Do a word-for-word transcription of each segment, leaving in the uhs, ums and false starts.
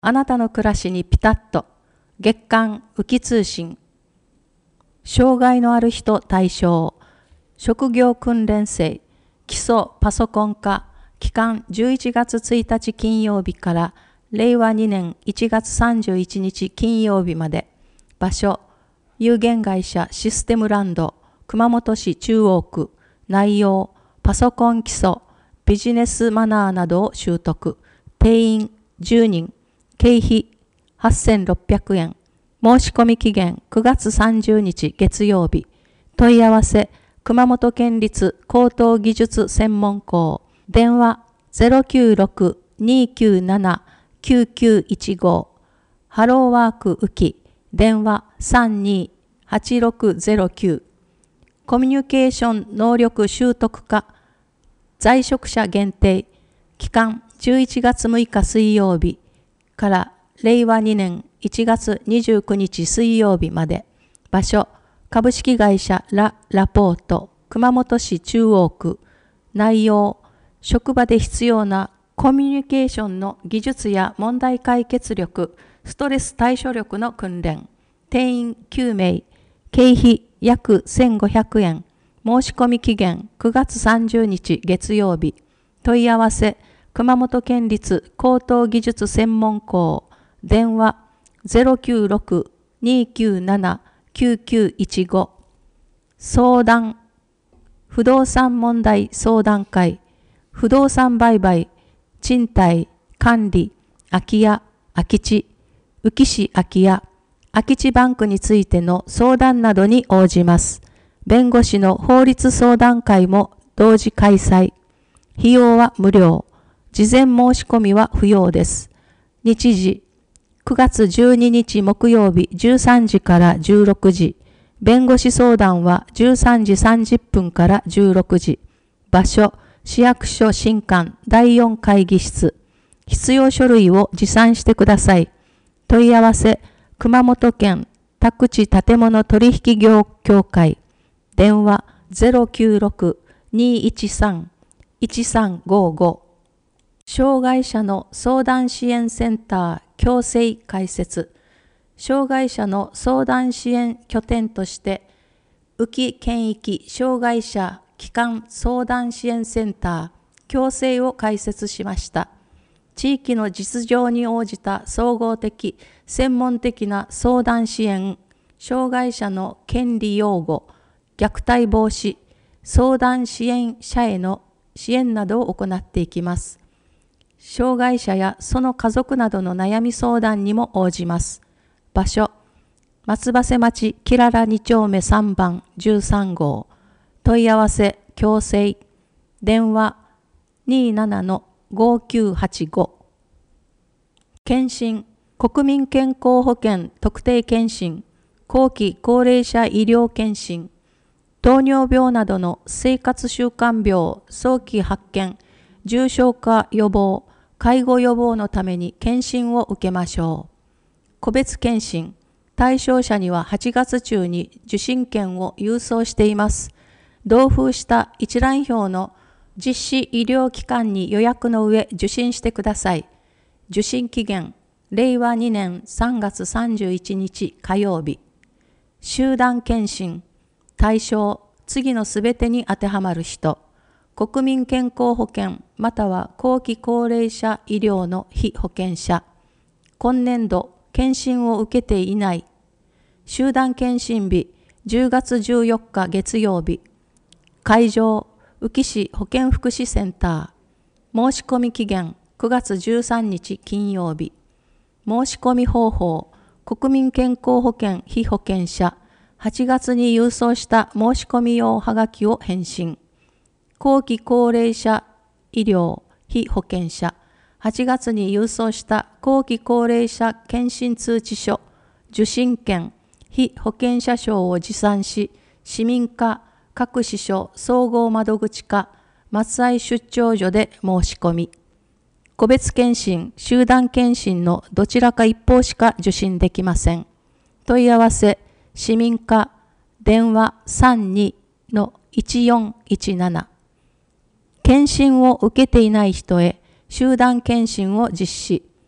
あなたの暮らしにピタッと。月刊ウキ通信。障害のある人対象。職業訓練生。基礎パソコン科。期間じゅういちがつついたち金曜日かられいわにねんいちがつさんじゅういちにち金曜日まで。場所。有限会社システムランド。熊本市中央区。内容。パソコン基礎。ビジネスマナーなどを習得。定員じゅうにん。経費はっせんろっぴゃくえん。申し込み期限くがつさんじゅうにち月曜日。問い合わせ熊本県立高等技術専門校。電話 ゼロきゅうろく にーきゅうなな きゅうきゅういちご。ハローワークウキ。電話 さんにーはちろくゼロきゅう。コミュニケーション能力習得科。在職者限定。期間じゅういちがつむいか水曜日かられいわにねんいちがつにじゅうくにち水曜日まで。場所株式会社ラ・ラポート熊本市中央区。内容職場で必要なコミュニケーションの技術や問題解決力、ストレス対処力の訓練。定員きゅうめい。経費約せんごひゃくえん。申し込み期限くがつさんじゅうにち月曜日。問い合わせ熊本県立高等技術専門校。電話 ゼロきゅうろく にーきゅうなな きゅうきゅういちご。相談不動産問題相談会。不動産売買、賃貸、管理、空き家、空き地、宇城市空き家、空き地バンクについての相談などに応じます。弁護士の法律相談会も同時開催。費用は無料。事前申し込みは不要です。日時、くがつじゅうににち木曜日じゅうさんじからじゅうろくじ。弁護士相談はじゅうさんじさんじゅっぷんからじゅうろくじ。場所、市役所新館だいよん会議室。必要書類を持参してください。問い合わせ、熊本県宅地建物取引業協会。電話 ゼロきゅうろく にーいちさん いちさんごご。障害者の相談支援センター共生開設。障害者の相談支援拠点として、宇城県域障害者基幹相談支援センター共生を開設しました。地域の実情に応じた総合的、専門的な相談支援、障害者の権利擁護、虐待防止、相談支援者への支援などを行っていきます。障害者やその家族などの悩み相談にも応じます。場所、松葉瀬町きららにちょうめさんばんじゅうさんごう。問い合わせ、共生。電話 にーなな ごきゅうはちご。検診、国民健康保険特定健診、後期高齢者医療検診、糖尿病などの生活習慣病早期発見、重症化予防、介護予防のために検診を受けましょう。個別検診、対象者にははちがつちゅうに受診券を郵送しています。同封した一覧表の実施医療機関に予約の上受診してください。受診期限、れいわにねんさんがつさんじゅういちにち火曜日。集団検診、対象、次のすべてに当てはまる人。国民健康保険または後期高齢者医療の被保険者。今年度、検診を受けていない。集団検診日、じゅうがつじゅうよっか月曜日。会場、宇城市保健福祉センター。申し込み期限、くがつじゅうさんにち金曜日。申し込み方法、国民健康保険被保険者。はちがつに郵送した申し込み用はがきを返信。後期高齢者医療被保険者。はちがつに郵送した後期高齢者検診通知書、受診券、被保険者証を持参し、市民課、各支所総合窓口課、松合出張所で申し込み。個別検診、集団検診のどちらか一方しか受診できません。問い合わせ、市民課、電話 さんに いちよんいちなな。検診を受けていない人へ集団検診を実施。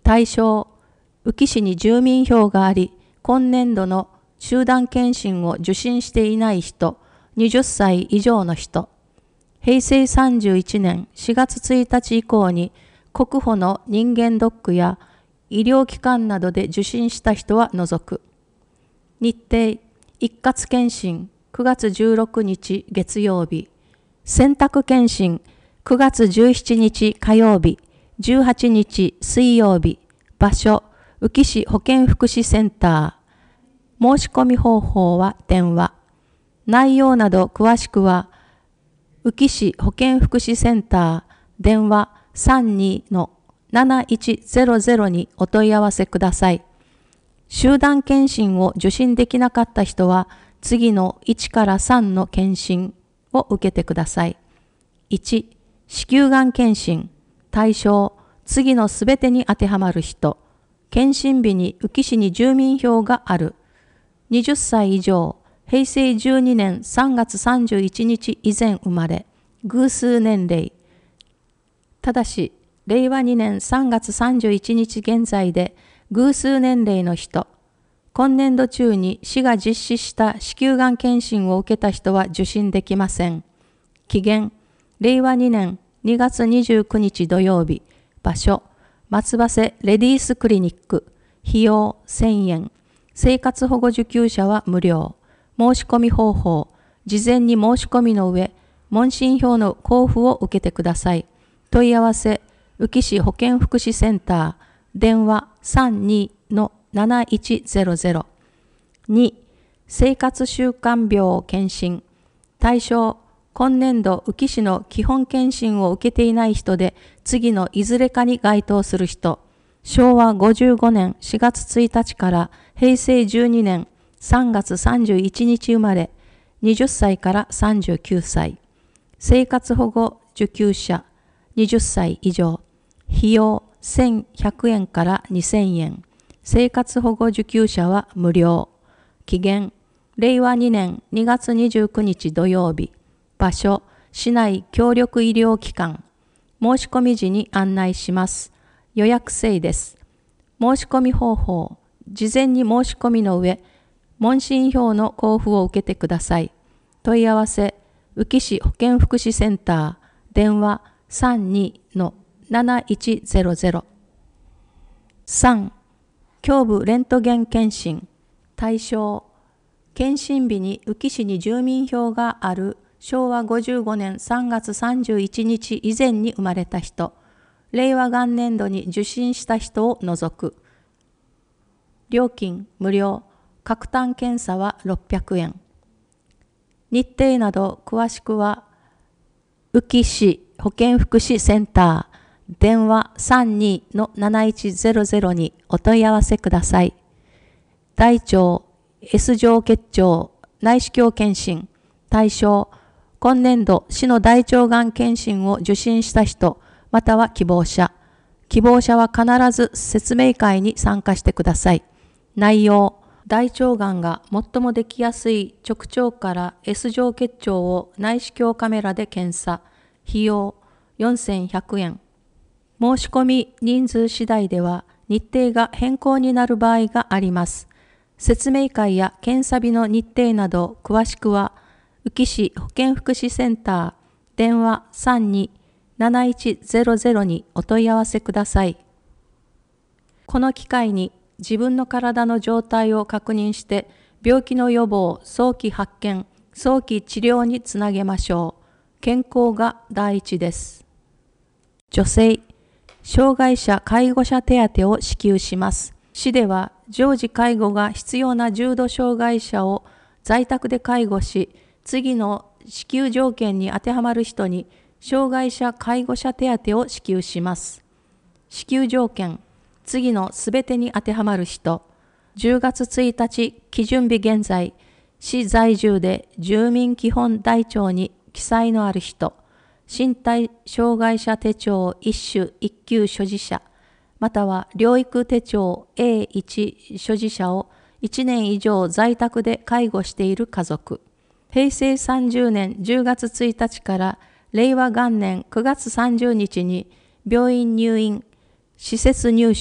対象、宇城市に住民票があり、今年度の集団検診を受診していない人、はたち以上の人。へいせいさんじゅういちねんしがつついたち以降に国保の人間ドックや医療機関などで受診した人は除く。日程、一括検診くがつじゅうろくにち月曜日。選択検診くがつじゅうしちにち火曜日、じゅうはちにち水曜日。場所、宇城市保健福祉センター。申し込み方法は電話。内容など詳しくは、宇城市保健福祉センター、電話 さんにのなないちゼロゼロ にお問い合わせください。集団検診を受診できなかった人は、次のいちからさんの検診を受けてください。いち、子宮がん検診。対象、次のすべてに当てはまる人。検診日に宇城市に住民票がある。はたち以上、へいせいじゅうにねんさんがつさんじゅういちにち以前生まれ、偶数年齢。ただし、れいわにねんさんがつさんじゅういちにち現在で偶数年齢の人、今年度中に市が実施した子宮がん検診を受けた人は受診できません。期限、れいわにねんにがつにじゅうくにち土曜日。場所、松葉瀬レディースクリニック。費用せんえん。生活保護受給者は無料。申し込み方法、事前に申し込みの上、問診票の交付を受けてください。問い合わせ、宇城市保健福祉センター、電話 さんにのなないちゼロゼロ。に、生活習慣病検診。対象、今年度宇城市の基本検診を受けていない人で、次のいずれかに該当する人。しょうわごじゅうごねんしがつついたちからへいせいじゅうにねんさんがつさんじゅういちにち生まれ、はたちからさんじゅうきゅうさい。生活保護受給者、はたち以上。費用せんひゃくえんからにせんえん。生活保護受給者は無料。期限、れいわにねんにがつにじゅうくにち土曜日。場所、市内協力医療機関。申し込み時に案内します。予約制です。申し込み方法、事前に申し込みの上、問診票の交付を受けてください。問い合わせ、宇城市保健福祉センター、電話 さんにのなないちゼロゼロ。さん、胸部レントゲン検診。対象、検診日に宇城市に住民票があるしょうわごじゅうごねんさんがつさんじゅういちにち以前に生まれた人、れいわ元年度に受診した人を除く。料金無料、各単検査はろっぴゃくえん。日程など詳しくは、宇城市保健福祉センター、電話 さんにのなないちゼロゼロ にお問い合わせください。大腸、S 状結腸、内視鏡検診。対象、今年度市の大腸がん検診を受診した人、または希望者。希望者は必ず説明会に参加してください。内容、大腸がんが最もできやすい直腸から S 状結腸を内視鏡カメラで検査。費用よんせんひゃくえん。申し込み人数次第では日程が変更になる場合があります。説明会や検査日の日程など詳しくは、宇城市保健福祉センター、電話 さんにのなないちゼロゼロ にお問い合わせください。この機会に自分の体の状態を確認して、病気の予防、早期発見、早期治療につなげましょう。健康が第一です。女性、障害者介護者手当を支給します。市では常時介護が必要な重度障害者を在宅で介護し、次の支給条件に当てはまる人に障害者介護者手当を支給します。支給条件、次のすべてに当てはまる人、じゅうがつついたち基準日現在、市在住で住民基本台帳に記載のある人、身体障害者手帳一種一級所持者、または療育手帳 エーいち 所持者をいちねん以上在宅で介護している家族。へいせいさんじゅうねんじゅうがつついたちかられいわ元年くがつさんじゅうにちに病院入院、施設入所、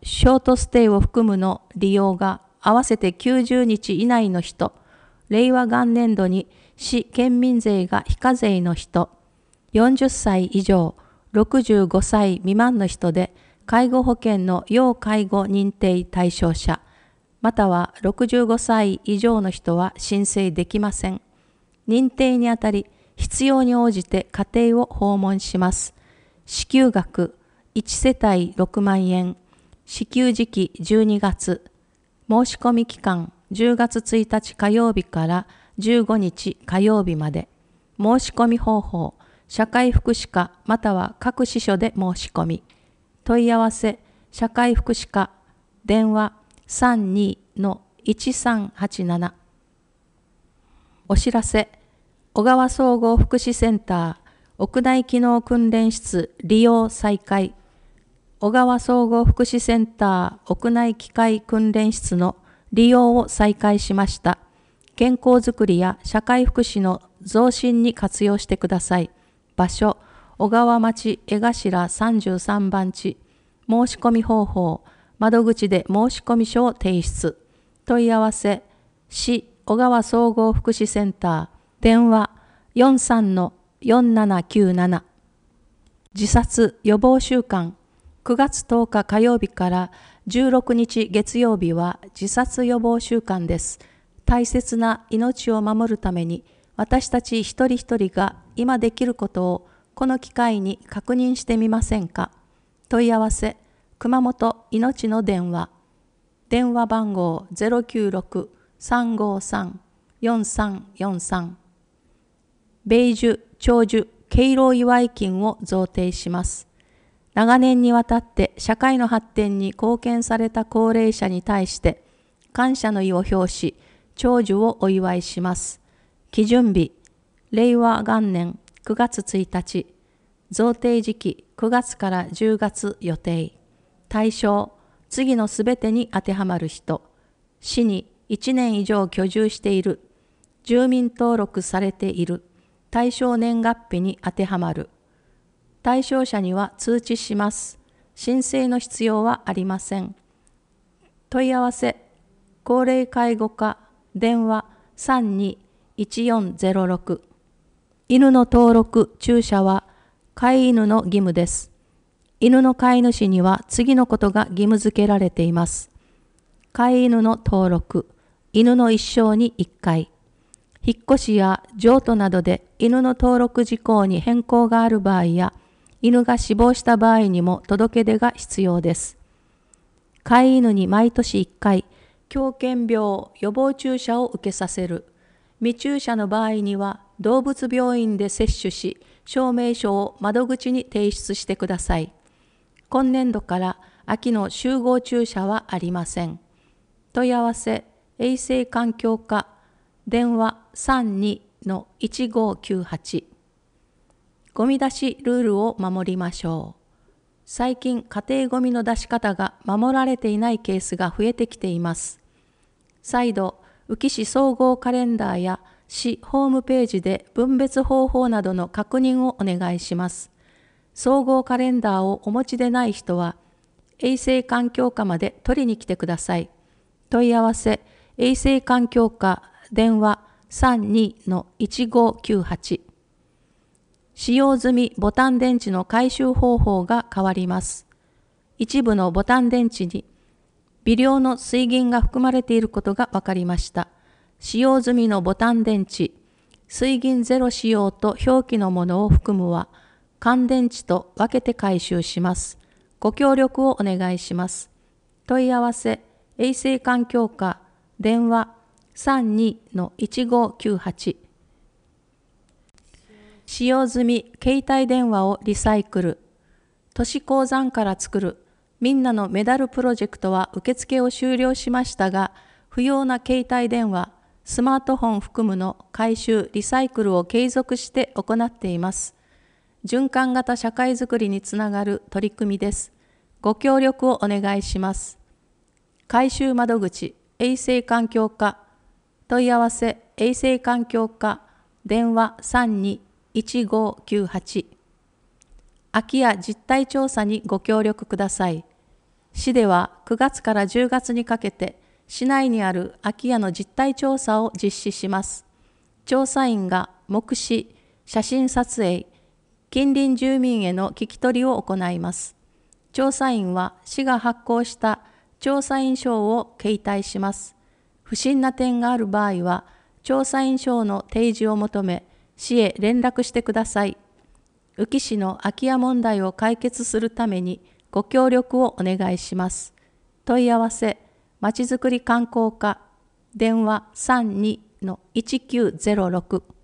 ショートステイを含むの利用が合わせてきゅうじゅうにち以内の人、令和元年度に市県民税が非課税の人、よんじゅっさい以上、ろくじゅうごさい未満の人で、介護保険の要介護認定対象者、またはろくじゅうごさい以上の人は申請できません。認定にあたり、必要に応じて家庭を訪問します。支給額いちせたいろくまんえん、支給時期じゅうにがつ、申し込み期間じゅうがつついたち火曜日からじゅうごにち火曜日まで。申し込み方法、社会福祉課または各支所で申し込み。問い合わせ、社会福祉課、電話 さんにのいちさんはちなな。お知らせ、小川総合福祉センター屋内機能訓練室利用再開。小川総合福祉センター屋内機械訓練室の利用を再開しました。健康づくりや社会福祉の増進に活用してください。場所、小川町江頭さんじゅうさんばんち。申し込み方法、窓口で申し込み書を提出。問い合わせ、市小川総合福祉センター、電話 よんさんのよんななきゅうなな。自殺予防週間、くがつとおか火曜日からじゅうろくにち月曜日は自殺予防週間です。大切な命を守るために、私たち一人一人が今できることをこの機会に確認してみませんか。問い合わせ、熊本いのちの電話。電話番号 ゼロきゅうろく さんごさん よんさんよんさん。米寿、長寿、敬老祝い金を贈呈します。長年にわたって社会の発展に貢献された高齢者に対して感謝の意を表し、長寿をお祝いします。基準日、令和元年くがつついたち、贈呈時期くがつからじゅうがつ予定。対象、次のすべてに当てはまる人、市にいちねん以上居住している、住民登録されている、対象年月日に当てはまる。対象者には通知します。申請の必要はありません。問い合わせ、高齢介護課、電話 さんにいちよんゼロろく。犬の登録・注射は飼い犬の義務です。犬の飼い主には次のことが義務付けられています。飼い犬の登録、犬の一生にいっかい。引っ越しや譲渡などで犬の登録事項に変更がある場合や、犬が死亡した場合にも届け出が必要です。飼い犬に毎年いっかい、狂犬病予防注射を受けさせる。未注射の場合には動物病院で接種し、証明書を窓口に提出してください。今年度から秋の集合注射はありません。問い合わせ、衛生環境課、電話 さんにのいちごきゅうはち。ゴミ出しルールを守りましょう。最近、家庭ゴミの出し方が守られていないケースが増えてきています。再度、宇城市総合カレンダーや市ホームページで分別方法などの確認をお願いします。総合カレンダーをお持ちでない人は、衛生環境課まで取りに来てください。問い合わせ、衛生環境課、電話 さんにのいちごきゅうはち。使用済みボタン電池の回収方法が変わります。一部のボタン電池に微量の水銀が含まれていることが分かりました。使用済みのボタン電池、水銀ゼロ使用と表記のものを含むは、乾電池と分けて回収します。ご協力をお願いします。問い合わせ、衛生環境課、電話 さんにのいちごきゅうはち。使用済み携帯電話をリサイクル。都市鉱山から作るみんなのメダルプロジェクトは受付を終了しましたが、不要な携帯電話、スマートフォン含むの回収・リサイクルを継続して行っています。循環型社会づくりにつながる取り組みです。ご協力をお願いします。回収窓口、衛生環境課、問い合わせ、衛生環境課、電話 さんにいちごきゅうはち。空き家実態調査にご協力ください。 市ではくがつからじゅうがつにかけて、市内にある空き家の実態調査を実施します。調査員が目視、写真撮影、近隣住民への聞き取りを行います。調査員は市が発行した調査員証を携帯します。不審な点がある場合は、調査員証の提示を求め、市へ連絡してください。宇城市の空き家問題を解決するためにご協力をお願いします。問い合わせ、まちづくり観光課、電話 さんにのいちきゅうゼロろく